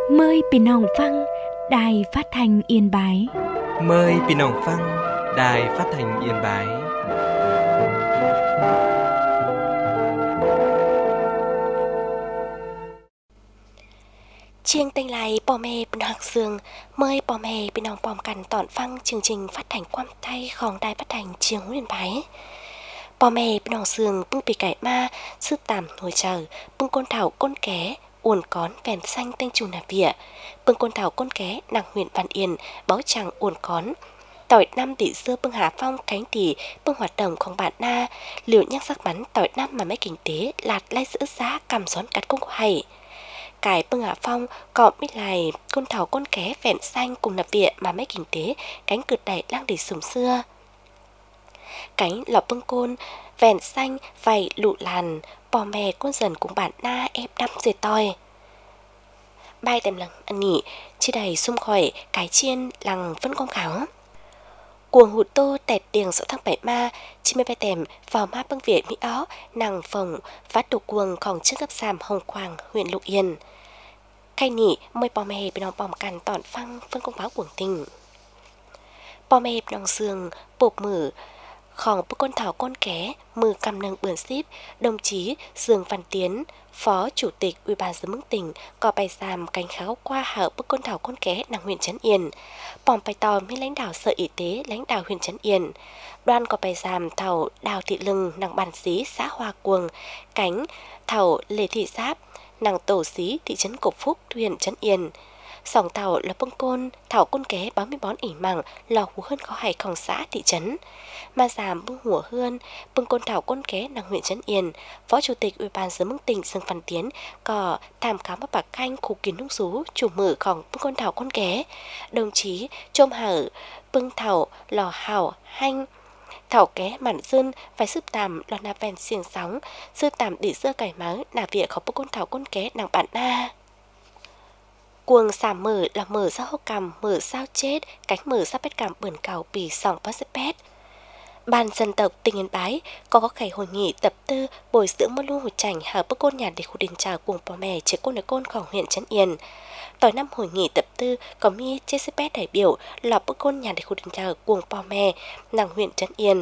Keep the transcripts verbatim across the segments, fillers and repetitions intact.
Mời Pin Hồng Phăng, Đài Phát thanh Yên Bái. Mời Pin Hồng Phăng, Đài Phát thanh Yên Bái. Chiêng tên lại bò mè bên hạc sương, mời bò mè bên hồng bòm cằn tọn phăng chương trình phát hành quam thayของĐài Phát thanh Chiêng Yên Bái. Bò mè bên hồng sương bưng bị cải ma, sư tàm ngồi chờ, bưng côn thảo côn ké, uồn cón vèn xanh tên chủ nà vỉa, bưng côn thảo côn ké nàng huyện Văn Yên, báo chẳng uồn cón. Tỏi năm tỷ xưa bưng Hà Phong cánh tỷ bưng hoạt độngของbạn na, liệu nhắc sắc bắn tỏi năm mà mấy kinh tế lạt lai giữ giá cầm xón cắt công của hay. Cái bưng Hạ Phong có biết lại côn thảo côn ké vẹn xanh cùng nạp viện mà mấy kinh tế cánh cực đẩy lang để sùng xưa. Cánh lọc bưng côn vẹn xanh vầy lụ làn bò mè côn dần cùng bạn na ép đâm dệt toi. Bài tèm lằng ăn nghỉ chi đầy xung khỏi cái chiên lằng phân công kháo. Cuồng hụt tô tẹt tiền số thăng bảy ma chi mê bài tèm vào ma bưng Việt Mỹ ó nàng phồng phát đồ cuồngของtrước gấp sàm Hồng Quảng huyện Lục Yên. Khai nỉ mời bò mè bên ông bòm cằn tọn phăng phân công báo cuồng tình. Bò mè bên ông sương bột mửของbức côn thảo côn ké mừ cầm nâng bươn ship đồng chí Dương Văn Tiến Phó Chủ tịch Ủy ban dân mức tỉnh có bài giảm cánh kháo qua hở bức côn thảo côn ké nàng huyện Trấn Yên. Bòm bài tò với lãnh đạo Sở Y tế lãnh đạo huyện Trấn Yên. Đoàn có bài giảm thảo Đào Thị Lưng nàng bản xí xã Hoa Cuồng, cánh thảo Lê Thị Giáp nàng tổ xí thị trấn Cục Phúc huyện Trấn Yên. Sòng thảo là bưng côn thảo côn ké báo mươi bón ỉ mẳng lò hú hơn có hảiของxã thị trấn. Mà giảm bưng hùa hơn bưng côn thảo côn ké nàng huyện Trấn Yên. Phó Chủ tịch Ủy ban dân mức tỉnh Dương Văn Tiến có tham khám bác bạc khanh khu kiến nông sú chủ mởของbưng côn thảo côn ké. Đồng chí Trôm Hở bưng thảo lò hảo hanh thảo ké mặn dân phải sư tàm lò nà vèn xiềng sóng sư tàm để dưa cải máu nà việcของbưng côn thảo côn ké nàng bạn na. Cuồng xả mở là mở ra hốc cằm, mở sao chết, cánh mở ra bét cằm bẩn cào bì sòng bó xếp bét. Ban dân tộc tỉnh Yên Bái có có khải hội nghị tập tư bồi dưỡng môn lưu hồi chảnh hở bức côn nhà để khu đình trào cuồng bò mè chế côn ở cônของhuyện Trấn Yên. Tỏi năm hội nghị tập tư có mi chế xếp bét đại biểu là bức côn nhà để khu đình trào cuồng bò mè nàng huyện Trấn Yên.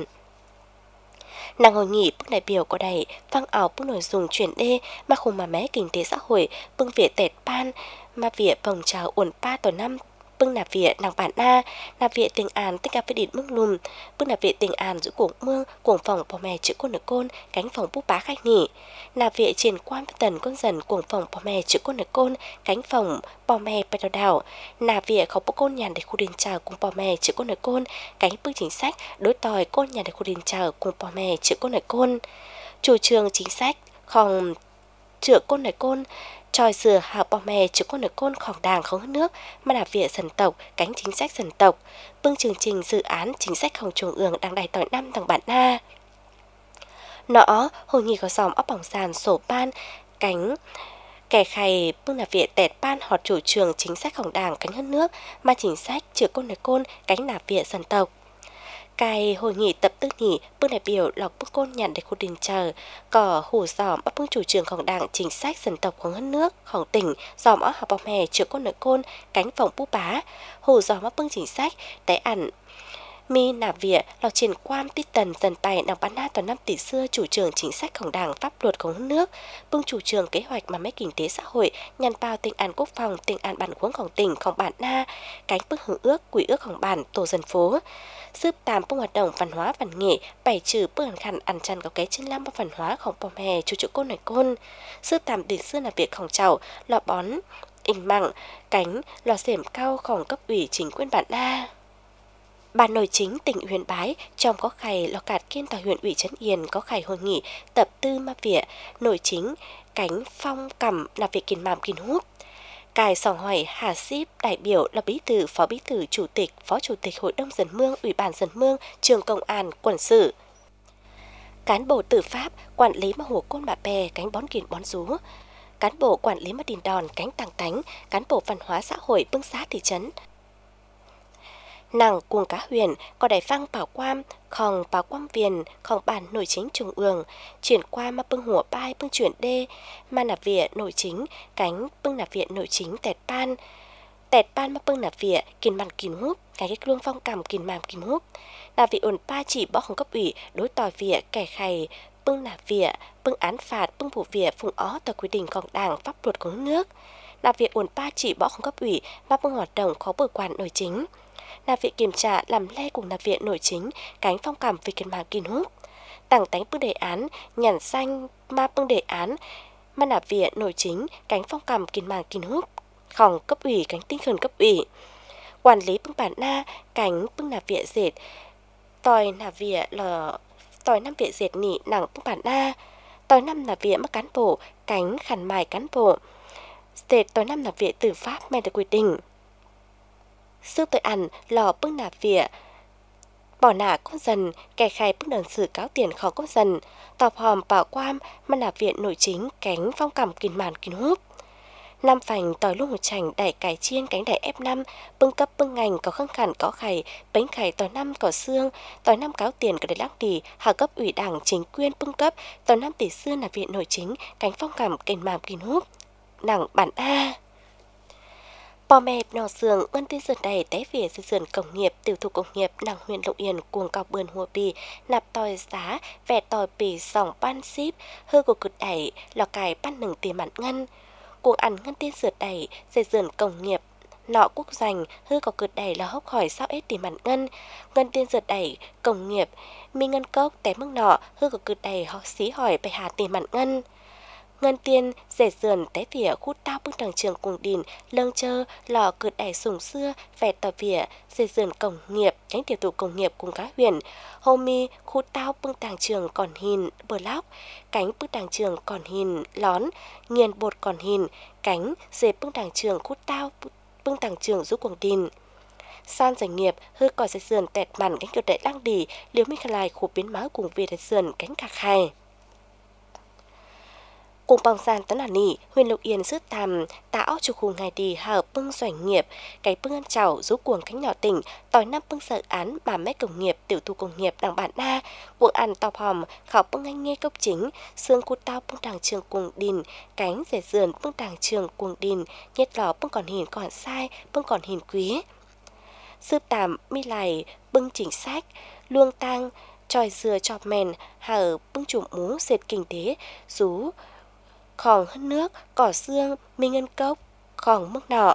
Nàng hội nghị bức đại biểu có đầy phăng ảo bức nội dung chuyển đê mà khung mà mé kinh tế xã hội bưng viện tẹt ban mà viện bồng trào uẩn pa tổ năm bưng nạp viện nàng bản na nạp viện tình an tích cà phê điện mương lùm bưng nạp viện tình an giữa cuồng mương cuồng phòng bò mè chữ côn ở côn cánh phòng bút bá khách nỉ nạp viện triển quan tần con dần cuồng phòng bò mè chữ côn ở côn cánh phòng bò mè bay đào đảo nạp viện không bố côn nhàn để khu đình trào cùng bò mè chữ côn ở côn cánh bức chính sách đối tòi côn nhàn để khu đình trào cùng bò mè chữ côn ở côn chủ trương chính sách không chữa côn ở côn tròi sửa hạ bò mè chữ côn ở cônของđảng không hết nước mà là viện dân tộc cánh chính sách dân tộc bưng chương trình dự án chính sáchของtrung ương đang đài tỏi năm thằng bạn na. Nó hội nghị có dòm óc bỏng sàn sổ ban cánh kẻ khay bưng là viện tẹt ban họt chủ trương chính sáchของđảng cánh hết nước mà chính sách chữa côn ở côn cánh là viện dân tộc. Cái hội nghị tập tư nghỉ bưng đại biểu lọc bưng côn nhận để khu đình chờ có hủ dòm ấp bưng chủ trươngของđảng chính sách dân tộcของhết nướcของtỉnh dòm ấp học bọc hè chữa côn ở côn cánh phòng bú bá hủ dòm ấp bưng chính sách tại ẩn mi nạp viện lọc triển quan tít tần dần bài nàng bán na toàn năm tỷ xưa chủ trương chính sáchของđảng pháp luậtของhết nước bưng chủ trương kế hoạch mà mấy kinh tế xã hội nhằm bao tình an quốc phòng tình an bản huốngของtỉnhของbản na cánh bưng hưởng ước quỹ ướcของbản tổ dân phố giúp tàm bưng hoạt động văn hóa văn nghệ bày trừ bưng hẳn khăn ăn chăn có cái chân lam văn hóaของbò mè chủ chủ côn này côn giúp tàm để xưa là việcของchậu lọ bón inh mặng cánh lò xẻm caoของcấp ủy chính quyền bản na. Ban nội chính tỉnh huyện Bái trong có khải lò cạt kiên tòa huyện ủy Trấn Yên có khải hội nghị tập tư ma viện nội chính cánh phong cẩm là việc kiền màm kiền húp. Cài sòng hỏi Hà Ship đại biểu là bí thư phó bí thư chủ tịch phó chủ tịch hội đồng dân mương ủy ban dân mương trường công an quận sự. Cán bộ tư pháp quản lý mà hồ côn bà bè cánh bón kiền bón rú. Cán bộ quản lý mà đình đòn cánh tàng tánh cán bộ văn hóa xã hội bưng xá thị trấn. Nàng cuồng cá huyền có đại phăng bảo quam, khòng bảo quam viền, khòng bản nội chính trung ương, chuyển qua mà bưng hùa bai bưng chuyển đê, mà nạp vỉa nội chính, cánh bưng nạp vỉa nội chính tẹt pan, tẹt pan mà bưng nạp vỉa, kìn mặn kìn húp, cái cái luông phong cầm kìn màm kìn húp. Nạp vỉa ổn pa chỉ bỏ không cấp ủy, đối tỏi vỉa, kẻ khày, bưng nạp vỉa, bưng án phạt, bưng vụ vỉa, phùng ó tòa quy địnhของđảng pháp luật của nước. Nạp vỉa ổn pa chỉ bỏ không cấp ủy, mà bưng hoạt động khó bồi quản nội chính. Nạp viện kiểm tra làm lây cùng nạp viện nội chính, cánh phong cảm về kiên mà kiên hút. Tảng tánh bưng đề án, nhản xanh ma bưng đề án, mà nạp viện nội chính, cánh phong cảm kiên mà kiên hút. Khòng cấp ủy, cánh tinh thần cấp ủy. Quản lý bưng bản na, cánh bưng nạp viện dệt. Tòi nạp viện là tòi năm viện dệt nị nặng bưng bản na. Tòi năm nạp viện mắc cán bộ, cánh khăn mài cán bộ. Dệt tòi năm nạp viện tử pháp men được quy định. Sư tội ảnh lò bưng nạp vỉa, bỏ nạ con dần, kẻ khai bưng đần sự cáo tiền khó con dần, tọp hòm bảo quam, mà nạp viện nội chính, cánh phong cảm kìn màn kìn húp. Năm phành tỏi luôn một chành đẩy cải chiên cánh đẩy ép năm, bưng cấp bưng ngành có khăn khẳng có khải, bánh khải tỏi năm có xương, tỏi năm cáo tiền có để lắc đi, hạ cấp ủy đảng chính quyền bưng cấp, tỏi năm tỷ xưa nạp viện nội chính, cánh phong cảm kìn màn kìn húp. Nặng bản A. Bò mẹ nò sườn ơn tin sườn đầy té về xây sườn công nghiệp tiểu thủ công nghiệp nàng huyện Lộc Yên cuồng cao bươn hùa bì nạp tòi giá vẻ tòi bì sòng ban ship hư của cực đẩy lò cài ban nừng tiền mặn ngân cuồng ăn ngân tin sườn đầy xây sườn công nghiệp nọ quốc giành hư có cực đẩy là hốc hỏi sao ết tiền mặn ngân ngân tin sườn đầy công nghiệp mi ngân cốc té mức nọ hư có cực đẩy họ xí hỏi bày hà tiền mặn ngân ngân tiên rẻ sườn té vỉa khu tao bưng đằng trường cùng đìn lâng chơ lò cự đẩy sùng xưa vẻ tỏ vỉa rẻ sườn công nghiệp cánh tiểu thủ công nghiệp cùng cá huyền hôm mi khu tao bưng đằng trường còn hình bờ lóc cánh bưng đằng trường còn hình lón nghiền bột còn hình cánh dề bưng đằng trường khu tao bưng đằng trường giúp cùng đìn san doanh nghiệp hư còi rẻ sườn tẹt màn cánh kiểu đẩy lăng đỉ liều mi khai lại khu biến máu cùng về rẻ sườn cánh cạc khai. Cùng bằng gian tấn là nỉ, huyền Lộc Yên sức tàm, táo cho khu ngày đi hở bưng doanh nghiệp, cái bưng ăn chảo rú cuồng cánh nhỏ tỉnh, tỏi năm bưng sợ án bà mẹ công nghiệp, tiểu thu công nghiệp đằng bản na, cuồng ăn tọc hòm, khảo bưng anh nghe cốc chính, xương cu tao bưng đằng trường cuồng đìn, cánh rẻ sườn bưng đằng trường cuồng đìn, nhét lò bưng còn hình còn sai, bưng còn hình quý. Sư tàm mi lại bưng chính sách, luông tang, tròi dừa chọp mèn, hở bưng chủ mú dệt kinh tế, rú khòng hân nước, cỏ xương, mi ngân cốc, khòng mức nọ.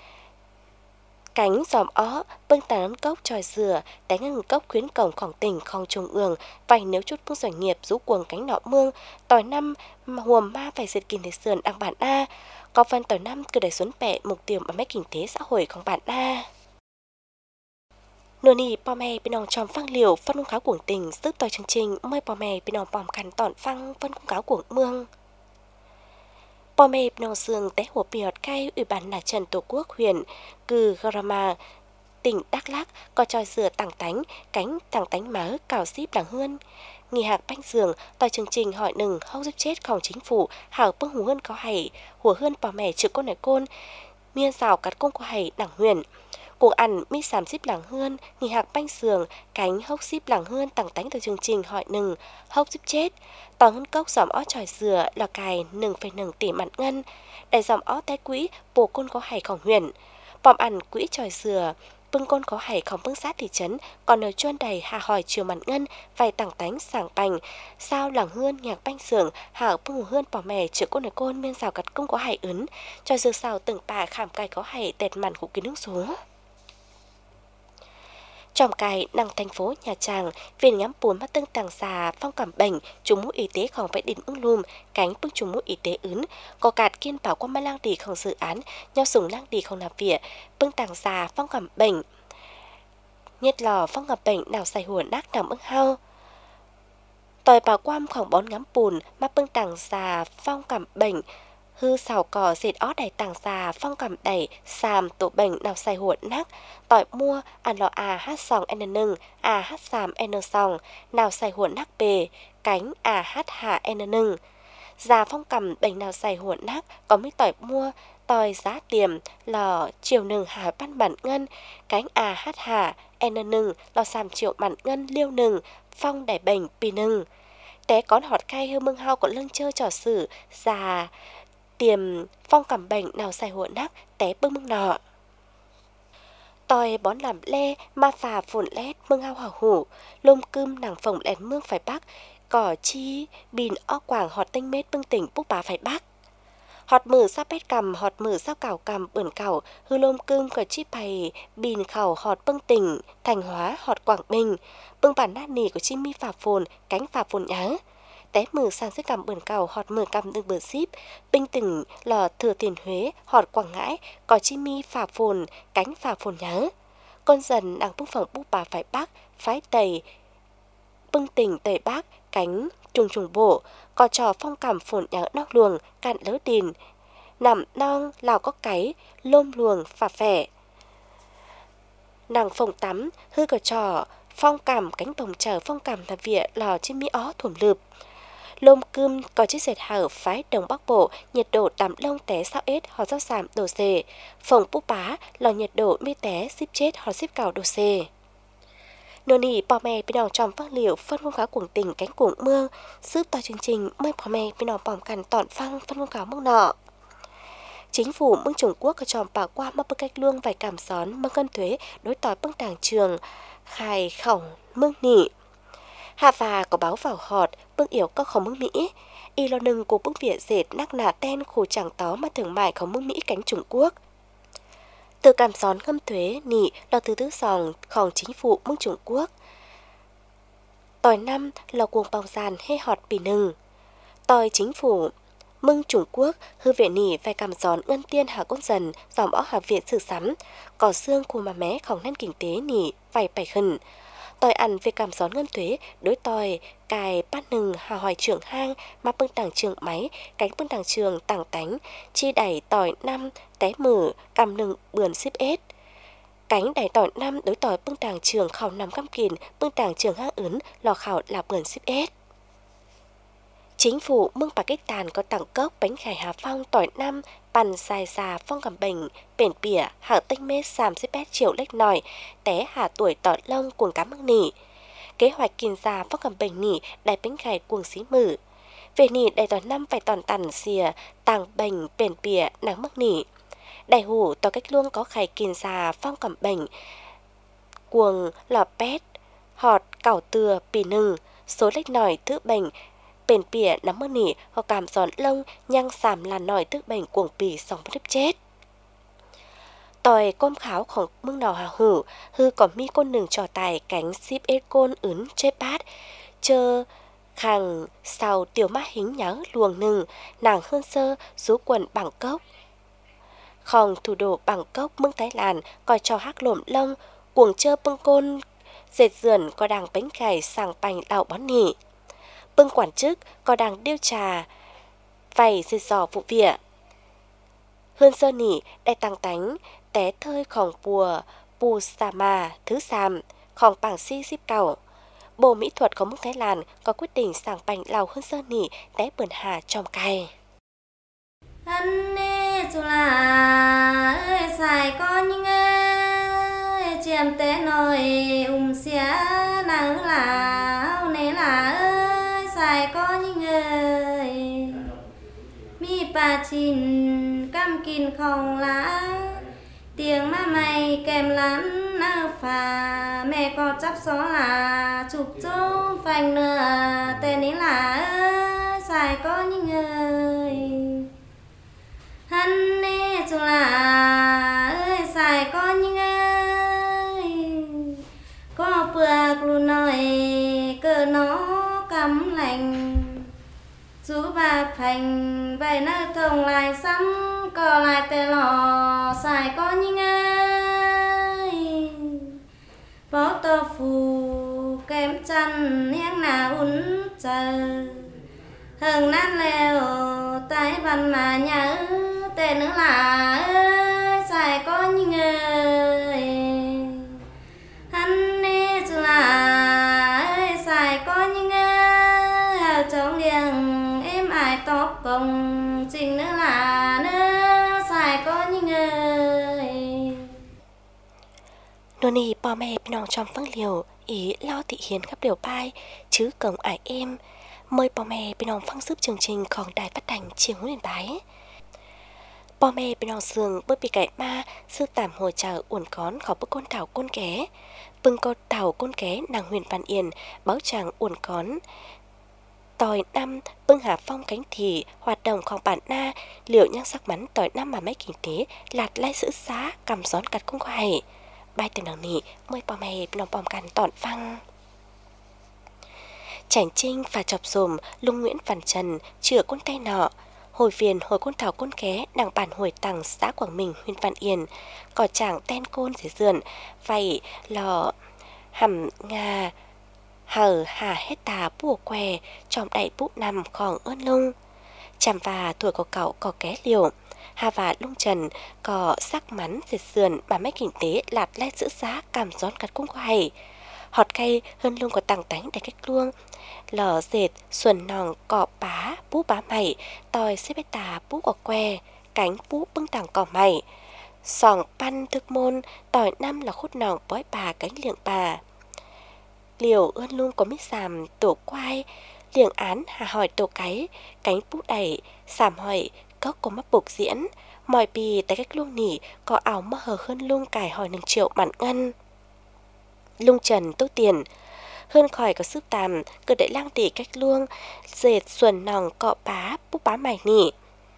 Cánh giòm ó, bưng tàn ấn cốc tròi dừa, đánh ngân cốc khuyến cổng khòng tỉnh khòng trung ương, vài nếu chút bưng doanh nghiệp rú cuồng cánh nọ mương, tỏi năm mà huồm ma phải diệt kinh tế sườn đăng bản A, có phần tỏi năm cứ đẩy xuống bẹ mục tiêu mà mấy kinh tế xã hộiของbản A. Nửa nì bò mè bên nòng tròm phăng liều phân công cáo cuồng tình sức tỏi chương trình mời bò mè bên nòng bòm cắn tọn phăng phân công cáo cuồng mương. Bò mè nòng sườn té hồ biọt cay ủy ban là Trần Tổ Quốc huyện Cừ Grama tỉnh Đắk Lắk có tròi dừa tảng tánh cánh tảng tánh má cào xíp đằng hơn nghỉ hạc banh giường tỏi chương trình hỏi nừng hông giúp chếtของchính phủ hảo bưng hú hơn có hay hùa hơn bò mè trực côn này côn miên xào cắt công có hay đảng huyền cùng ăn mi sàm xíp làng hơn nghỉ hạc banh giường cánh hốc xíp làng hơn tảng tánh từ chương trình hỏi nừng hốc giúp chết tỏ hơn cốc giòm ó tròi dừa lò cài nừng phải nừng tỉ mặn ngân đại giòm ó té quỹ bồ côn có hayของhuyền bòm ăn quỹ tròi dừa bưng côn có hayของbưng sát thị trấn còn ở chuôn đầy hà hỏi chiều mặn ngân vài tảng tánh sảng bành sao làng hơn nhạc banh giường hảo bưng hù hơn bò mè chữa côn ở côn miên xào cắt công có hay ấn tròi dừa xào từng bà khảm cài có hay tẹt mặn của kiến nước xuống. Trong cài năng thành phố Nha Trang, viên ngắm bốn mắt tương tàng xà phong cảm bệnh, trùng mũ y tếของvậy đỉnh ưng lùm, cánh bưng trùng mũ y tế ướn, có cạt kiên bảo qua ma lang điของdự án, nhau sùng lang điของnạp vỉa, bưng tàng xà phong cảm bệnh. Nhiệt lò phong cảm bệnh nào xài hùa nác nằm ưng hao. Tòi bảo quamของbón ngắm bùn, mắt bưng tàng xà phong cảm bệnh, hư xào cỏ dệt ó đầy tàng xà phong cảm đẩy xàm tổ bệnh nào xài huột nắc tỏi mua ăn lò à hát sòng n nưng à hát xàm n sòng nào xài huột nắc bề cánh à hát hạ n nưng già phong cảm bệnh nào xài huột nắc có mấy tỏi mua tòi giá tiềm lò chiều nừng hà ban bản ngân cánh à hát hà n nừng lò sàm triệu bản ngân liêu nừng phong đẻ bềnh pì nừng té con họt cay hư mưng hao có lưng chơi trò sử già tiềm phong cảm bệnh nào xài hộ nắc té bưng mưng nọ tòi bón làm lê ma phà phồn lét mưng hao hào hủ lôm cơm nàng phồng lẹn mương phải bắc cỏ chi bìn o quảng họt tinh mết bưng tỉnh bút bá phải bắc họt mử sao pét cầm họt mử sao cào cầm bưởi cào hư lôm cơm cỏ chi bày bìn khảo họt bưng tỉnh thành hóa họt quảng bình bưng bản nát nỉ của chim mi phà phồn cánh phà phồn nhá té mử sang dưới cầm bưởi cào họt mử cầm đừng bưởi ship binh tỉnh lò thừa tiền huế họt quảng ngãi cỏ chi mi phà phồn cánh phà phồn nhá con dần nàng bưng phòng bút bà phải bắc phái tây bưng tỉnh tây bắc cánh trùng trùng bộ cò trò phong cảm phồn nhớ nóc luồng cạn lỡ đìn nằm non lào có cái lôm luồng phà phẻ nàng phòng tắm hư cò trò phong cảm cánh bồng chờ phong cảm là vỉa lò trên mi ó thuẩm lượp lôm cơm có chiếc dệt hở phái đồng bắc bộ nhiệt độ tắm lông té sao ết họ rau sàm đồ xề phòng búp bá lò nhiệt độ mi té ship chết họ ship cào đồ xề nô nỉ bò mè bên đòn tròn phát liệu phân phong cáo cuồng tình cánh cuồng mưa giúp tòa chương trình mời bò mè bên đòn bòm cằn tọn phăng phân phong cáo mương nọ chính phủ mương Trung Quốc có tròn bà qua mơ bơ cách luông vài cảm xón mương cân thuế đối tỏi bưng đảng trường khai khổng mương nỉ hạ và có báo vào họt bưng yếu có khổng mương Mỹ y lo nừng của bưng việt dệt nắc nà ten khổ chẳng tó mà thường mại khổng mương Mỹ cánh Trung Quốc từ cảm xón ngâm thuế nị lo từ tứ sòng khổng chính phủ mương Trung Quốc tỏi năm là cuồng bào giàn hay họt bì nừng tỏi chính phủ mưng Trung Quốc hư vệ nỉ vài cảm gión ngân tiên hạ con dần dòm ó hạ viện sự sắm cỏ xương của mà mé khổng nên kinh tế nỉ vài bảy khẩn tỏi ăn về cảm gión ngân thuế đối tỏi cài bát nừng hà hoài trưởng hang mà bưng tảng trường máy cánh bưng tảng trường tảng tánh chi đẩy tỏi năm té mử cầm nừng bườn ship ết cánh đẩy tỏi năm đối tỏi bưng tảng trường khảo nằm căm kìn bưng tảng trường hang ứng lò khảo là bườn ship ết chính phủ mương Pakistan có tặng cốc bánh khải Hà Phong tỏi năm bàn dài già phong cầm bình bền bỉa hạ tinh mê sàm xếp bét triệu lách nòi té hạ tuổi tỏi lông cuồng cá mương nỉ kế hoạch kiên già phong cầm bình nỉ đại bánh khải cuồng xí mử về nỉ đại tỏi năm phải tòn tằn xìa tàng bình bền bỉa nắng mương nỉ đại hủ tỏi cách luông có khải kiên già phong cầm bình cuồng lò pét họt cảo từa pì nừng số lách nòi thứ bình bền bỉa nắm mơ nỉ hoặc cảm giòn lông nhang sàm là nòi tức bệnh cuồng pì sòng đứt chết tỏi com kháoของmương nò hà hử hư có mi côn nừng trò tài cánh ship ết côn ứng chê bát chơ khang sau tiểu má hính nhớ luồng nừng nàng hơn sơ rú quần bằng cốc khòng thủ đô bằng cốc mương Thái Lan coi cho hắc lổm lông cuồng chơ bưng côn dệt dườn có đàng bánh khải sàng bành đào bón nỉ bưng quản chức có đang điều trà vầy dệt dò vụ việc hơn sơ nỉ đại tăng tánh té thơi khòng bùa bù xà mà thứ sàm khòng bảng si ship cầu bộ mỹ thuật của mương Thái Lan có quyết định sàng bành lào hơn sơ nỉ té bườn hà tròm cay anh nê chú là ơi xài con nhưng ơi chiêm té nồi ung xía nàng là nê là ơi xài con nhưng ơi mi bà chín cam kín không lá tiếng má mày kèm lắm ơ phà mẹ có chấp xó là chụp chỗ phanh nửa tên ấy là ơi xài con nhưng ơi hắn nê chú là ơi xài con nhưng ơi có bược luôn nói cờ nó cắm lành chú bà thành vậy nó thông lại xăm có lại tè lò xài con nhưng ơi bó tô phù kém chân nhang nào uốn chờ hừng nát leo tay văn mà nhớ tên nữa là ơi xài con nhưng ơi hắn nê chú là ơi xài con nhưng ơi hào trong liêng em ai tóc công trình nữa là nữa xài Nô nì bò mẹ bên nòng trong phân liều ý lo thị hiến khắp liều bai chứ cổng ải em mời bò mẹ bên nòng phân giúp chương trìnhของđài phát thanh chiều huyền bái. Bò mẹ bên nòng sườn bước bị cải ma sư tạm hồi chờ uẩn con khỏi bước con thảo côn ké bưng con thảo côn ké nàng huyền văn yên báo chàng uẩn con tỏi năm bưng hà phong cánh thì hoạt độngของbản na liệu nhang sắc mắn tỏi năm mà mấy kinh tế lạt lai sử xá cầm gión cắt cung khoai bài từ nàng nị mời bò mẹ bên nòng bòm cằn tọn phăng. Chảnh trinh và chọc dùm lung Nguyễn Văn Trần chữa con tay nọ hồi viền hồi con thảo con ké nàng bản hồi tặng xã Quảng Bình huyện Văn Yên có chàng ten côn dễ dườn vậy lò hầm ngà hờ hà hết tà bùa què trong đại bút nằm còn ơn lung chằm và tuổi của cậu có ké liều hà và lung trần có sắc mắn dệt sườn mà mấy kinh tế lạt lai giữ giá cảm gión cắt cung khoai họt cây hơn lung có tàng tánh để cách luông lò dệt xuân nòng cọ bá bú bá mày tòi xếp bê tà bú có que cánh bú bưng tàng cỏ mày sòng pan thực môn tòi năm là khút nòng bói bà cánh liệng bà liều ơn lung có mít xàm tổ quai liệng án hà hỏi tổ cái cánh bú đẩy xàm hỏi có có mắt buộc diễn mọi bì tại cách luông nỉ có ảo mơ hờ hơn lung cải hỏi nâng triệu mặn ngân lung trần tốt tiền hơn khỏi có sức tàm cứ để lang tỉ cách luông dệt xuân nòng cọ bá búp bá mày nỉ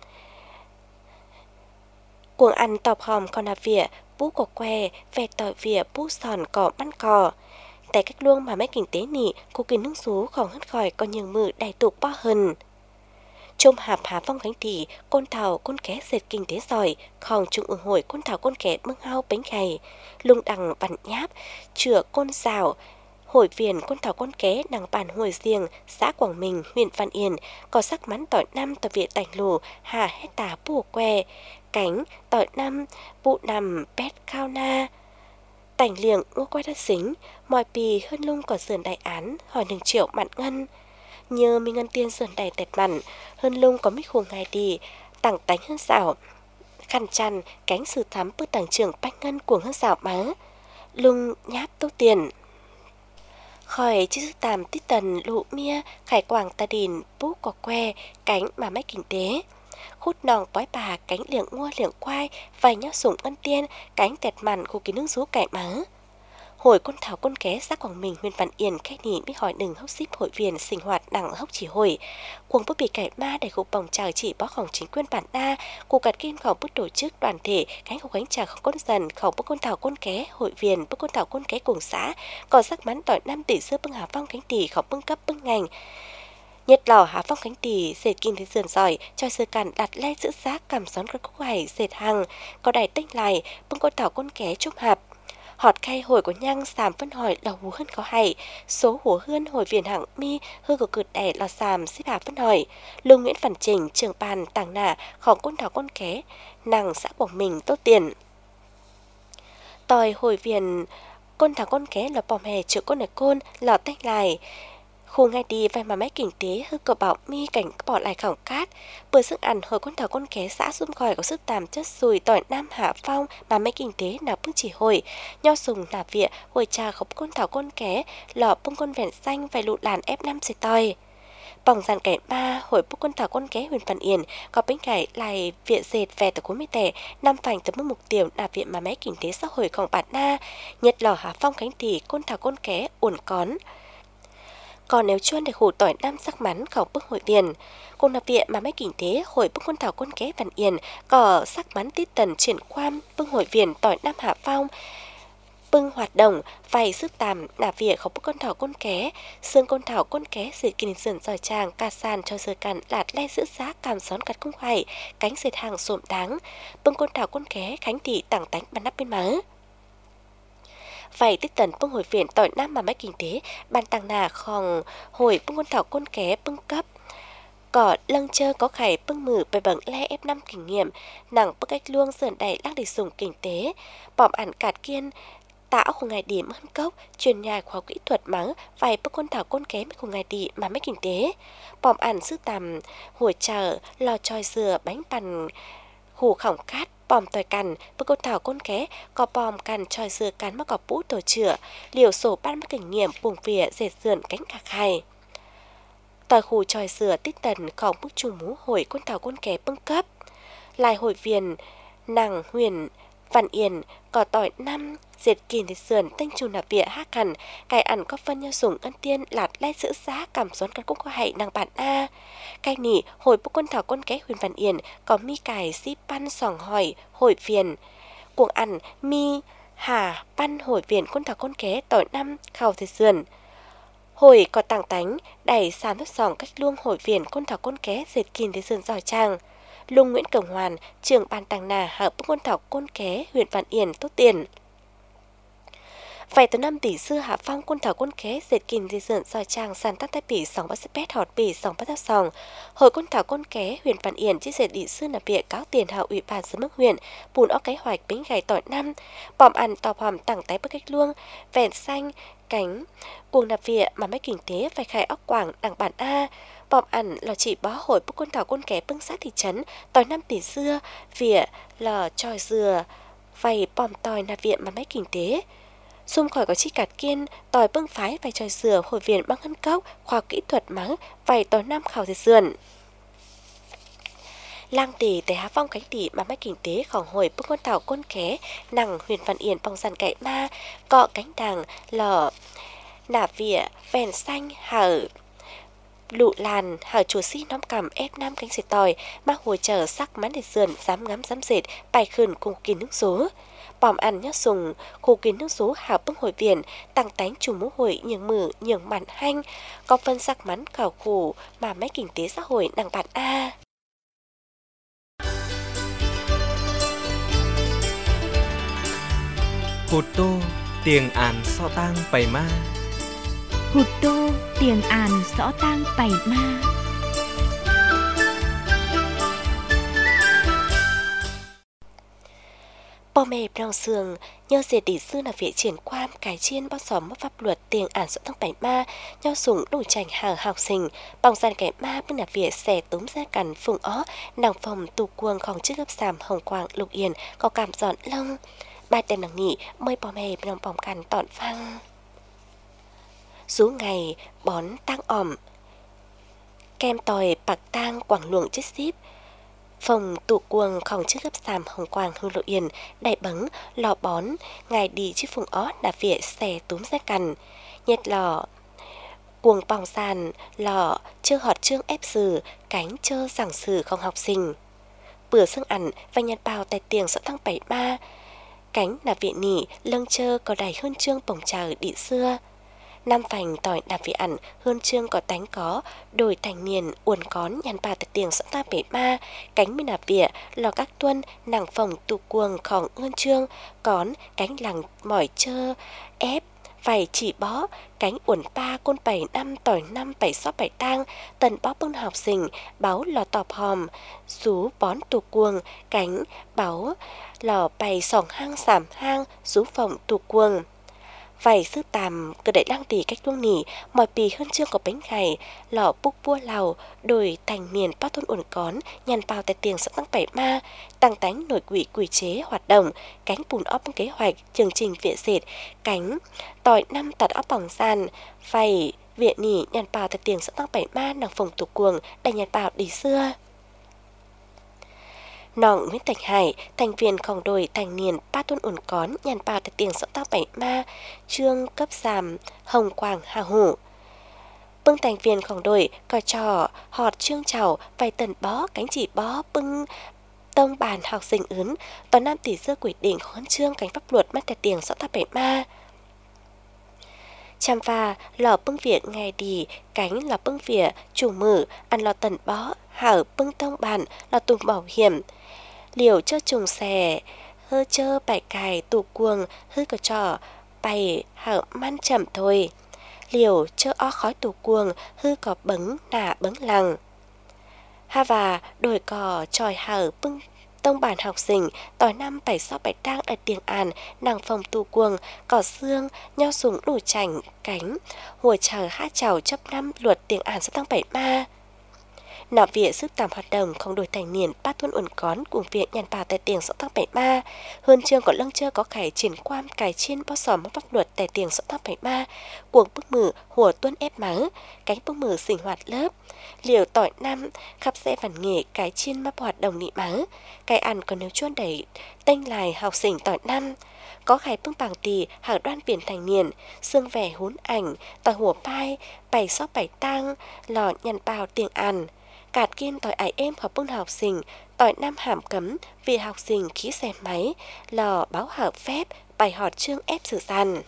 cuồng ăn tọp hòm còn là vỉa bú của que về tỏi vỉa bú sòn cỏ bắn cò tại cách luông mà mấy kinh tế nỉ cô kinh nước xú còn hơn khỏi có nhiều mự đầy tục bao hơn trong hạp hà phong cánh tỷ côn thảo côn ké dệt kinh tế giỏi còn trung ương hội côn thảo côn ké mưng hao bánh gầy lung đằng bắn nháp chữa côn rào hội viên côn thảo côn ké đằng bản hồi riêng xã Quảng Bình huyện Văn Yên có sắc mắn tỏi năm tỏi viện tành lù hà hết tà bùa que cánh tỏi năm bụ nằm pét cao na tành liệng ngô quay đất xính mọi pì hơn lung còn sườn đại án hỏi nừng triệu mặn ngân nhờ mình ngân tiên sườn đầy tẹt mặn hơn lung có mít khuồng ngày đi tặng tánh hơn xảo khăn chăn cánh sư thắm bức tàng trưởng bách ngân cuồng hơn xảo má lung nháp tốt tiền khỏi chữ sư tàm tít tần lụ mia khải quảng ta đìn bú có que cánh mà mấy kinh tế khút nòng bói bà cánh liệng ngua liệng quai vài nhóc sủng ngân tiên cánh tẹt mặn khu ký nước rú cải má hồi con thảo con ké xã Quảng Bình huyện Văn Yên khách nỉ biết hỏi đừng hốc ship hội viên sinh hoạt đẳng hốc chỉ hồi cuồng bức bị cải ma để cụ bồng chào chỉ bóของchính quyền bản đa cụ cắt kiên khẩu bức tổ chức đoàn thể cánh của gánh tràของcon dần khẩu bức con thảo con ké hội viên bức con thảo con ké cùng xã còn sắc mắn tỏi năm tỷ xưa bưng hà phong cánh tỷ khẩu bưng cấp bưng ngành nhiệt lò hà phong cánh tỷ dệt kinh tế sườn giỏi cho sư cản đặt lai giữ giá cảm gión các cúc hải dệt hàng có đài tinh lại bưng con thảo con ké chúc hạp họt khay hồi của nhang sàm phân hỏi là hú hơn có hay số hú hơn hồi viền hạng mi hư của cực đẻ là sàm xếp hà phân hỏi lương Nguyễn Văn Trình trường bàn tàng nảของcon thảo con ké nàng xã Quảng Bình tốt tiền tòi hồi viền con thảo con ké là bòm hè chữa con này côn lò tách lại khu ngay đi vài mà mấy kinh tế hư cờ bảo mi cảnh bỏ lại khổng cát bữa sức ăn hồi con thảo con ké xã xung khỏi có sức tàm chất sùi tỏi nam hạ phong mà mấy kinh tế nào bưng chỉ hồi nho sùng nà vịa hồi trà khóc con thảo con ké lọ bưng con vẹn xanh vài lụ làn ép năm xì tỏi bỏng dàn cải ba hồi bưng con thảo con ké huyện Văn Yên có bánh cải lại viện dệt về từ cú mi tẻ năm phành từ mức mục tiêu nà viện mà mấy kinh tế xã hộiของbản na nhật lò hạ phong cánh tỷ con thảo con ké uẩn con còn nếu chuyên để khủ tỏi năm sắc mắn khẩu bức hội viên cùng là viện mà mấy kinh tế hội bức con thảo con ké Văn Yên có sắc mắn tít tần triển quan bưng hội viên tỏi năm hạ phong bưng hoạt động vài sức tàm nà viện khẩu bức con thảo con ké xương con thảo con ké sự kinh sườn giỏi tràng ca sàn cho sơ cằn lạt le giữ giá cảm xón cắt cung hoài cánh dệt hàng xổm đáng bưng con thảo con ké khánh thị tảng tánh bắn nắp bên má vậy tích tần bưng hồi viện tỏi năm mà mấy kinh tế ban tăng nà khòng hồi bưng con thảo con ké bưng cấp cỏ lâng chơ có khải bưng mử bài bằng le ép năm kinh nghiệm nặng bức cách luông sườn đầy lắc để dùng kinh tế bỏm ản cạt kiên tạo của ngài điểm hơn cốc truyền nhà khoa kỹ thuật mắng vài bức con thảo con ké của ngài đi mà mấy kinh tế bỏm ản sư tầm hồi chờ lò tròi dừa bánh bàn khủ khổng cát bòm tỏi cằn bức côn thảo côn ké có bòm cằn tròi dừa cắn mà có bút tổ chữa liều sổ ban mất kinh nghiệm buồng vỉa dệt dườn cánh cạc hay tỏi khủ tròi dừa tích tần có bức trù mú hồi côn thảo côn ké bưng cấp lại hội viên nàng huyền văn yên có tỏi năm dệt kìn thì sườn tinh trù nạp vỉa hát cằn cài ẩn có phân nhau dùng ân tiên lạt lai giữ giá cảm xuân căn cũng có hại nàng bản a cài nỉ hồi bức quân thảo quân ké huyền văn yên có mi cài si pan sòng hỏi hội viên cuồng ẩn mi hà pan hội viên quân thảo quân ké tỏi năm khảo thì sườn hồi có tàng tánh đẩy sàn thất sòng cách luông hội viên quân thảo quân ké dệt kìn thì sườn giỏi trang Lung Nguyễn Cổng Hoàn, trưởng ban tàng nà hợp bức quân thảo côn ké huyện Vạn Yên tốt tiền. Vậy từ năm tỷ sư hạ phong quân thảo quân ké dệt kìm di dượng dòi trang sàn tắc tay bỉ sòng bát xếp bét họt bỉ sòng bát thác sòng. Hội quân thảo quân ké huyện Vạn Yên chia sẻ tỷ sư nạp viện cáo tiền hạo ủy ban sứ mức huyện bùn óc cái hoạch bính gầy tỏi năm bòm ăn tò hòm tặng tay bức cách luông vẹn xanh cánh cuồng nạp viện mà mấy kinh tế phải khai óc quảng đằng bản A. Bòm ẩn là chỉ bó hội bức quân thảo quân ké bưng sát thị trấn tỏi năm tỷ xưa vỉa là tròi dừa vầy bòm tỏi nạp viện mà mấy kinh tế xung khỏi có chi cạt kiên tỏi bưng phái vài tròi dừa hội viện băng ngân cốc khoa học kỹ thuật mắng vài tỏi năm khảo dệt sườn lang tỷ tại há phong cánh tỷ mà mấy kinh tếของhồi bức quân thảo quân ké nằng huyền Văn Yên bong sàn cậy ma cọ cánh đằng lở nạp vỉa vèn xanh hở lụ làn hở chùa si nóm cầm ép năm cánh xịt tỏi mắc hồi chờ sắc mắn để sườn dám ngắm dám dệt bài khẩn cùng kín nước số bòm ăn nhát sùng khu kín nước số hảo bưng hội viện tăng tánh chủ mũ hội nhường mử nhường mặn hanh có phân sắc mắn khảo khủ mà mấy kinh tế xã hội đằng bản A. Hụt tô tiền án so tang bày ma Hụt tô tiền àn rõ tang bày ma. Bò mẹ brong sườn nhờ dệt tỷ sư là viện triển quan cải chiên bao xóm mất pháp luật tiền ản rõ tang bày ma nhau sủng đủ chành hở học sinh bằng gian kẻ ma bên là viện xẻ túm ra cằn phùng ó nàng phòng tù cuồngของchiếc gấp sàm hồng quang lục yên có cảm dọn lông ba tên nàng nhị mời bò mẹ brong bỏng cằn tọn phăng rú ngày bón tang ỏm kem tỏi bạc tang quảng luồng chết xíp phòng tụ cuồngของchiếc gấp sàm hồng quang hư lộ yên đại bấng lò bón ngày đi chiếc phùng ó đà vỉa xẻ túm ra cằn nhiệt lò cuồng bòng sàn lò chưa họt trương ép sử cánh chơ giảng sử không học sinh bữa xương ẩn và nhật bào tại tiền sợ tăng bảy ba cánh là viện nỉ lâng chơ có đầy hơn trương bồng chờ địa xưa năm vành tỏi đạp vị ẩn hơn trương có tánh có đổi thành niền uốn cón nhàn bà tại tiền sẵn ta bể ma cánh bên đạp vỉa lò các tuân nàng phòng tụ cuồngของhơn trương cón cánh lằng mỏi chơ ép vài chỉ bó cánh uốn ba côn bảy năm tỏi năm bảy sáu bảy tang tần bó bưng học sinh báo lò tọp hòm rú bón tụ cuồng cánh báo lò bày sòng hang sảm hang rú phòng tụ cuồng vài sư tàm cơ đại lang tỷ cách luông nỉ mọi pì hơn chương có bánh gầy lò búc bua lầu đổi thành miền bao thôn uẩn cón nhàn bao tại tiền sẵn tăng bảy ma tăng tánh nổi quỷ quỷ chế hoạt động cánh bùn óp kế hoạch chương trình viện dệt cánh tỏi năm tạt óp bỏng sàn vầy viện nỉ nhàn bao tại tiền sẵn tăng bảy ma nàng phòng tục cuồng đành nhàn bao đi xưa nòng Nguyễn Thành Hải thành viênของđội thành niên ba tuần ổn cón nhàn bào tại tiền sẵn tăng bảy ma trương cấp giảm hồng quảng hà hủ bưng thành viênของđội có trò họt trương chào vài tần bó cánh chỉ bó bưng tông bàn học sinh ứng toàn nam tỷ xưa quy định huấn trương cánh pháp luật mất tại tiền sẵn tăng bảy ma chăm pha lò bưng viện ngày đi cánh là bưng vỉa chủ mử ăn lò tần bó hở bưng tông bàn là tùng bảo hiểm liều chơ trùng xè hơ chơ bài cài tụ cuồng hư có trò bày hở man chậm thôi liều chơ ó khói tụ cuồng hư có bấng nả bấng lằng ha và đổi cò tròi hở bưng tông bản học sinh tỏi năm bảy sáu bảy tang ở tiền an nàng phòng tụ cuồng cỏ xương nhau súng đủ chảnh cánh hồi chờ hát chào chấp năm luật tiền an sẽ tăng bảy ma nọ viện sức tạm hoạt động không đổi thành niên ba tuần uẩn cón cùng viện nhàn bảo tại tiền sọ tăng bảy ma hơn chương còn lăng chơi có khải triển quan cải chiên bao sòm pháp luật tại tiền sọ tăng bảy ma cuồng bức mử hùa tuân ép mắng cánh bức mử sinh hoạt lớp liều tỏi năm khắp xe văn nghệ cái chiên map hoạt động nị mắng cái ăn còn nếu chuôn đẩy tênh lại học sinh tỏi năm có khải bưng bảng tì hàng đoan biển thành niên xương vẻ hún ảnh tỏi hùa pai bày xóp bày tang lò nhằn bào tiền ăn cạt kiên tỏi ải êm học bưng học sinh tỏi năm hàm cấm vì học sinh khí xe máy lò báo hợp phép bài họt chương ép sự sàn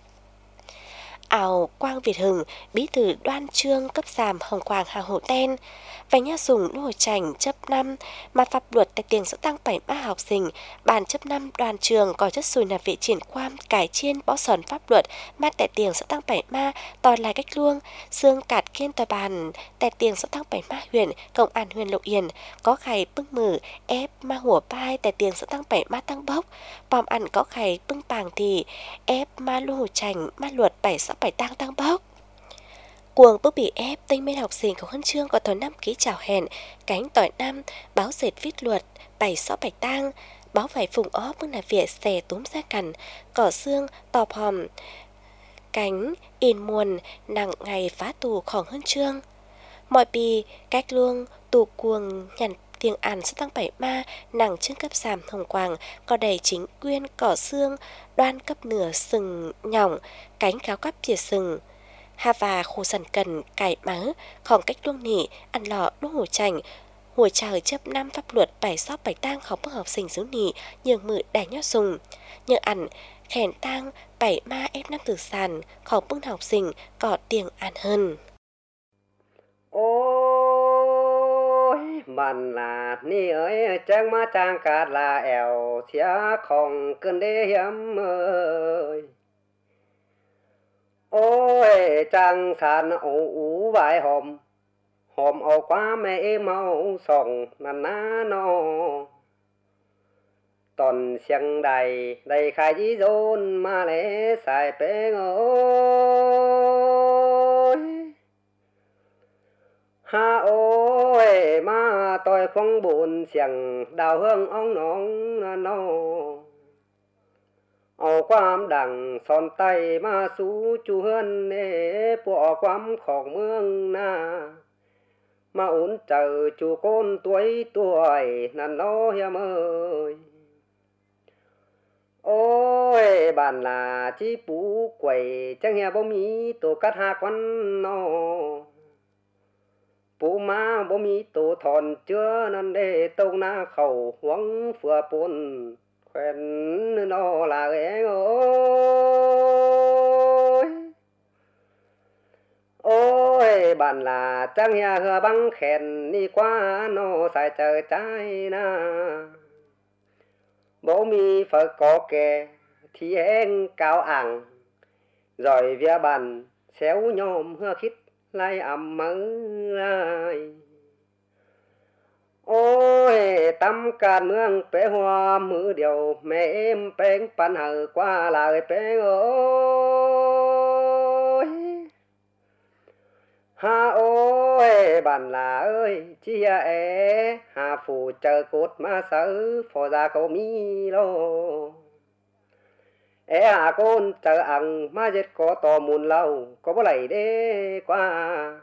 ảo Quang Việt Hưng bí thư đoan trương cấp giảm Hồng Quang Hà Hồ Ten và nha dùng nô chành chấp năm mà pháp luật tại tiền sẽ tăng bảy ba học sinh bàn chấp năm đoàn trường có chất xùi là vị triển quan cải chiên bó sòn pháp luật mà tại tiền sẽ tăng bảy ma tòi lại cách luông xương cạt kiên tòa bàn tại tiền sẽ tăng bảy ma huyện công an huyện Lộc Yên có khải bưng mử ép ma hùa pai tại tiền sẽ tăng bảy ma tăng bốc bom ăn có khải bưng bàng thì ép ma lô chành ma luật bảy sáu bảy tăng tăng bốc cuồng bước bị ép tinh mênh học sinh của huân chương có thối năm ký chào hẹn cánh tỏi năm báo dệt viết luật bảy sáu bảy tang báo vải phùng ó bước là việc xẻ túm ra cằn cỏ xương tò hòm cánh in muôn nặng ngày phá tùของhuân chương mọi bì cách luông tù cuồng nhằn tiếng ăn sẽ tăng bảy ma nặng chương cấp giảm Hồng Quang có đầy chính quyên cỏ xương đoan cấp nửa sừng nhỏng cánh cáo cắp chìa sừng hà và khô sần cần cải mắng khoảng cách luông nỉ ăn lọ đốt hồ chành hồi trời chấp năm pháp luật bảy sóp bảy tang học bức học sinh xứ nỉ nhường mự đài nhót dùng nhường ăn khèn tang bảy ma ép năm từ sàn học bức học sinh có tiếng ăn hơn ôi mình là ni ơi trang má trang cả là ẻo xía không cơn đê hiếm ơi ôi trang sàn ủ ủ vài hôm hôm ồ quá mẹ mau sòng nà ná nó toàn xiang đầy đầy khai dí dôn mà lẽ xài bế ơi ha ôi mà tôi không buồn xiang đào hương ong nóng nó ồ quam đằng son tay mà sú chu hơn nê bỏ quamของเมืองนาmà ổn chờ chú con tuổi tuổi nàn nó hiếm ơi ôi bạn là chỉ bú quẩy chẳng nghe bố mí tổ cắt hạ quán nó bố má bố mí tổ thòn chưa nên để tâu na khẩu hoang phừa bồn quen nó là ghé ơi ôi bạn là chẳng nhà hừa băng khen đi qua nó xài chờ trái na bố mi phải có kè thì em cao ảng rồi vía bàn xéo nhôm hưa khít lại ẩm mắng ai ôi tâm can mương bé hoa mưa điều mẹ em bén pan hờ qua lại bé ơi ha ôi bạn là ơi chi ế hà phù chờ cốt mà sớ phò ra câu mi lô ế hà con chờ ăn mà chết có tò mùn lâu có bó lầy đế qua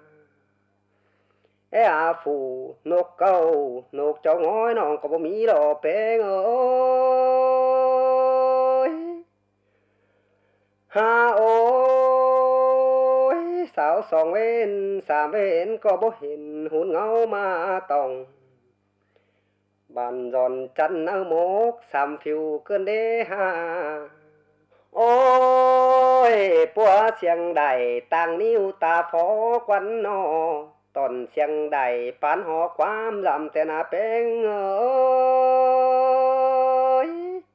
ế hà phù nộp câu nộp cho ngói non có bó mi lô bé ơi ha ôi sao song bên xa bên có bố hình hôn ngâu mà tòng bàn giòn chân ở mốc xàm phiêu cơn đế ha ôi bùa xiang đầy tàng níu ta phó quán nó toàn xiang đầy bán họ quám giảm tên à bên ơi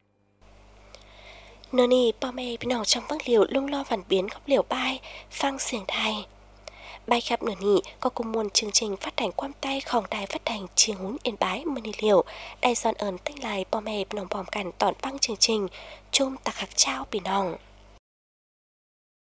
nơi này bao mẹ bên nào trong vắng liều lung lo phản biến khóc liều bay phang xiềng thai bay khắp nửa nị có cùng muôn chương trình phát hành quan tayของđài phát hành chiêng hún yên bái mơ nị liều đài giòn ơn tinh lại bao mẹ bên nào bòm cằn tọn băng chương trình chôm tạc hạc trao bị nòng